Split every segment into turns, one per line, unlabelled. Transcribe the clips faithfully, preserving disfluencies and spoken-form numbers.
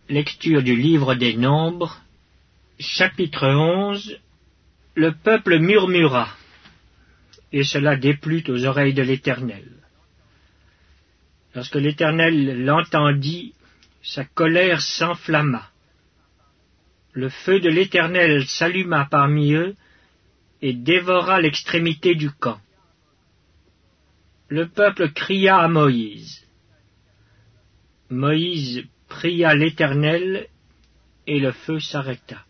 Lecture du livre des Nombres, chapitre onze. Le peuple murmura, et cela déplut aux oreilles de l'Éternel. Lorsque l'Éternel l'entendit, sa colère s'enflamma. Le feu de l'Éternel s'alluma parmi eux et dévora l'extrémité du camp. Le peuple cria à Moïse. Moïse pria l'Éternel, et le feu s'arrêta.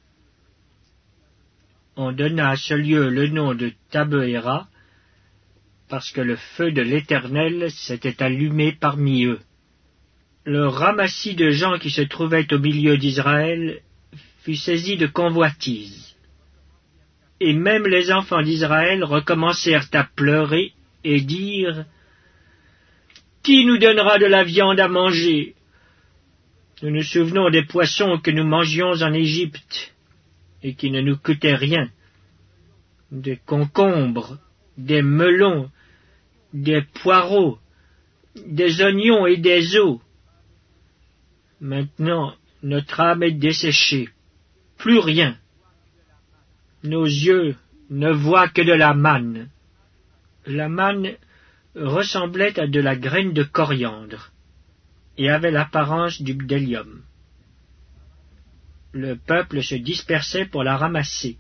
On donna à ce lieu le nom de Tabéra, parce que le feu de l'Éternel s'était allumé parmi eux. Le ramassis de gens qui se trouvaient au milieu d'Israël fut saisi de convoitise. Et même les enfants d'Israël recommencèrent à pleurer et dire « Qui nous donnera de la viande à manger ? Nous nous souvenons des poissons que nous mangions en Égypte, et qui ne nous coûtaient rien, des concombres, des melons, des poireaux, des oignons et des os. Maintenant, notre âme est desséchée, plus rien. Nos yeux ne voient que de la manne. » La manne ressemblait à de la graine de coriandre, et avait l'apparence du bdellium. Le peuple se dispersait pour la ramasser.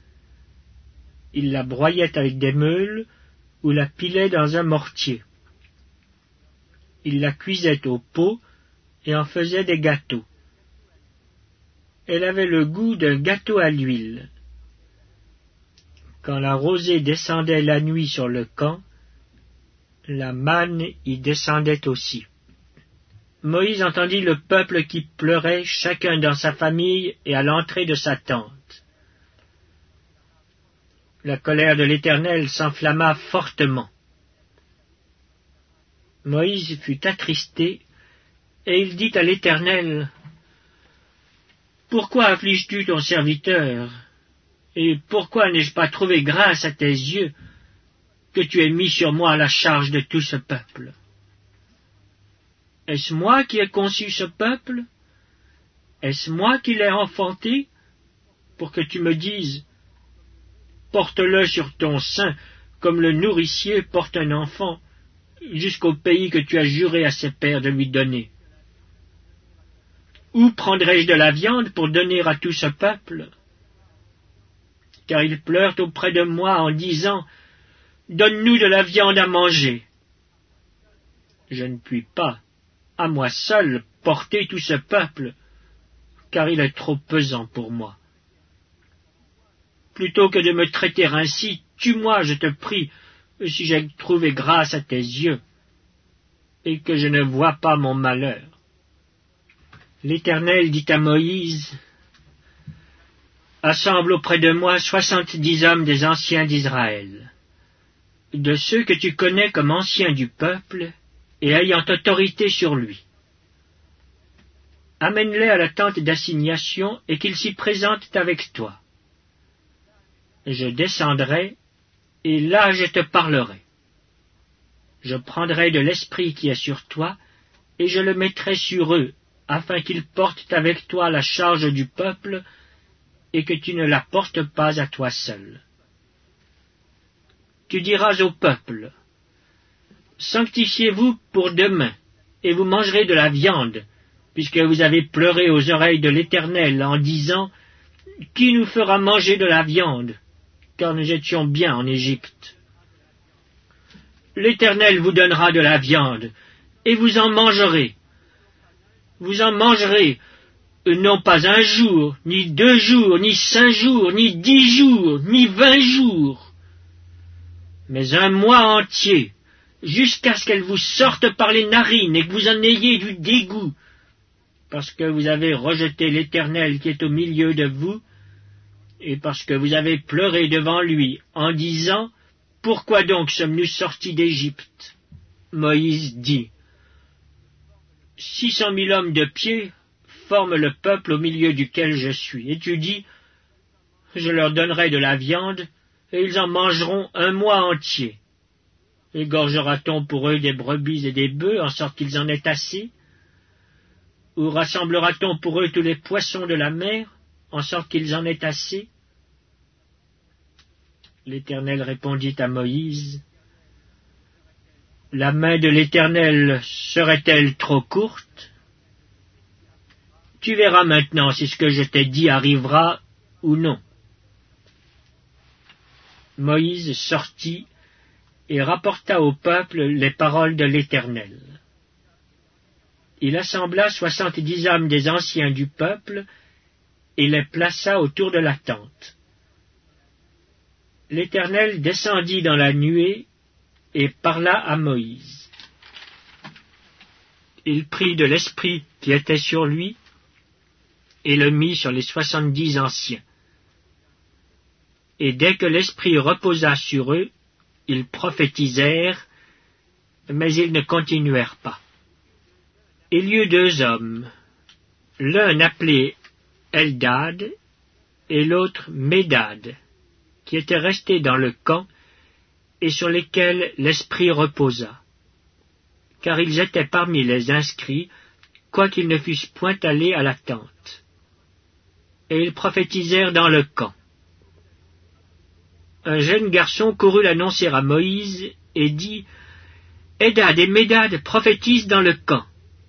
Il la broyait avec des meules ou la pilait dans un mortier. Il la cuisait au pot et en faisait des gâteaux. Elle avait le goût d'un gâteau à l'huile. Quand la rosée descendait la nuit sur le camp, la manne y descendait aussi. Moïse entendit le peuple qui pleurait, chacun dans sa famille et à l'entrée de sa tente. La colère de l'Éternel s'enflamma fortement. Moïse fut attristé, et il dit à l'Éternel, « Pourquoi affliges-tu ton serviteur, et pourquoi n'ai-je pas trouvé grâce à tes yeux que tu aies mis sur moi la charge de tout ce peuple ? Est-ce moi qui ai conçu ce peuple? Est-ce moi qui l'ai enfanté, pour que tu me dises, porte-le sur ton sein, comme le nourricier porte un enfant, jusqu'au pays que tu as juré à ses pères de lui donner? Où prendrai-je de la viande pour donner à tout ce peuple? Car ils pleurent auprès de moi en disant, donne-nous de la viande à manger. Je ne puis pas, à moi seul, porter tout ce peuple, car il est trop pesant pour moi. Plutôt que de me traiter ainsi, tue-moi, je te prie, si j'ai trouvé grâce à tes yeux, et que je ne vois pas mon malheur. » L'Éternel dit à Moïse, « Assemble auprès de moi soixante-dix hommes des anciens d'Israël, de ceux que tu connais comme anciens du peuple, et ayant autorité sur lui. Amène-les à la tente d'assignation, et qu'ils s'y présentent avec toi. Je descendrai, et là je te parlerai. Je prendrai de l'esprit qui est sur toi, et je le mettrai sur eux, afin qu'ils portent avec toi la charge du peuple, et que tu ne la portes pas à toi seul. Tu diras au peuple, sanctifiez-vous pour demain, et vous mangerez de la viande, puisque vous avez pleuré aux oreilles de l'Éternel en disant, qui nous fera manger de la viande, car nous étions bien en Égypte. L'Éternel vous donnera de la viande, et vous en mangerez. Vous en mangerez, non pas un jour, ni deux jours, ni cinq jours, ni dix jours, ni vingt jours, mais un mois entier, jusqu'à ce qu'elle vous sorte par les narines et que vous en ayez du dégoût, parce que vous avez rejeté l'Éternel qui est au milieu de vous, et parce que vous avez pleuré devant lui en disant, « Pourquoi donc sommes-nous sortis d'Égypte ?» Moïse dit, « Six cent mille hommes de pied forment le peuple au milieu duquel je suis. » Et tu dis, « Je leur donnerai de la viande, et ils en mangeront un mois entier. Égorgera-t-on pour eux des brebis et des bœufs, en sorte qu'ils en aient assez? Ou rassemblera-t-on pour eux tous les poissons de la mer, en sorte qu'ils en aient assez? L'Éternel répondit à Moïse, la main de l'Éternel serait-elle trop courte? Tu verras maintenant si ce que je t'ai dit arrivera ou non. Moïse sortit et rapporta au peuple les paroles de l'Éternel. Il assembla soixante-dix âmes des anciens du peuple et les plaça autour de la tente. L'Éternel descendit dans la nuée et parla à Moïse. Il prit de l'esprit qui était sur lui et le mit sur les soixante-dix anciens. Et dès que l'esprit reposa sur eux, ils prophétisèrent, mais ils ne continuèrent pas. Il y eut deux hommes, l'un appelé Eldad et l'autre Médad, qui étaient restés dans le camp et sur lesquels l'esprit reposa, car ils étaient parmi les inscrits, quoiqu'ils ne fussent point allés à la tente. Et ils prophétisèrent dans le camp. Un jeune garçon courut l'annoncer à Moïse et dit, « Eldad et Médad prophétisent dans le camp. »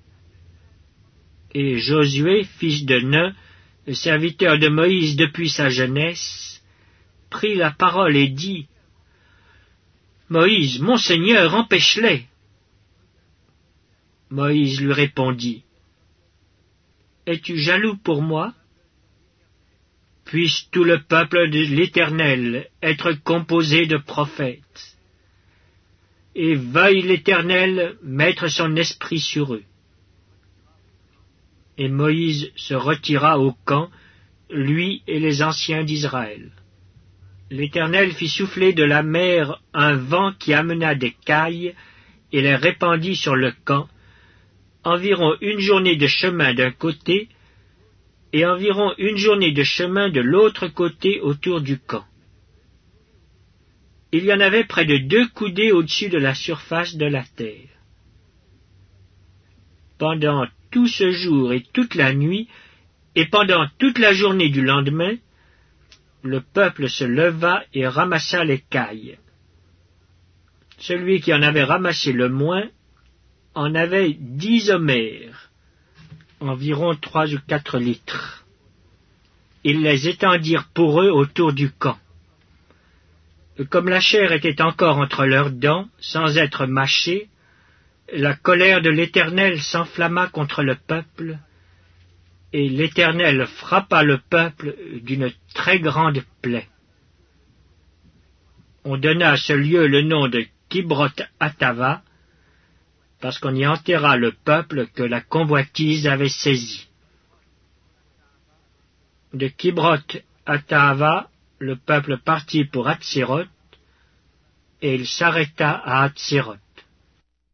Et Josué, fils de Nun, le serviteur de Moïse depuis sa jeunesse, prit la parole et dit, « Moïse, mon Seigneur, empêche-les. » Moïse lui répondit, « Es-tu jaloux pour moi? Puisse tout le peuple de l'Éternel être composé de prophètes, et veuille l'Éternel mettre son esprit sur eux. » Et Moïse se retira au camp, lui et les anciens d'Israël. L'Éternel fit souffler de la mer un vent qui amena des cailles et les répandit sur le camp, environ une journée de chemin d'un côté et environ une journée de chemin de l'autre côté autour du camp. Il y en avait près de deux coudées au-dessus de la surface de la terre. Pendant tout ce jour et toute la nuit, et pendant toute la journée du lendemain, le peuple se leva et ramassa les cailles. Celui qui en avait ramassé le moins en avait dix homères, environ trois ou quatre litres. Ils les étendirent pour eux autour du camp. Comme la chair était encore entre leurs dents, sans être mâchée, la colère de l'Éternel s'enflamma contre le peuple, et l'Éternel frappa le peuple d'une très grande plaie. On donna à ce lieu le nom de Kibroth-Hattava, parce qu'on y enterra le peuple que la convoitise avait saisi. De Kibroth-Hattava, le peuple partit pour Hatséroth, et il s'arrêta à Hatséroth.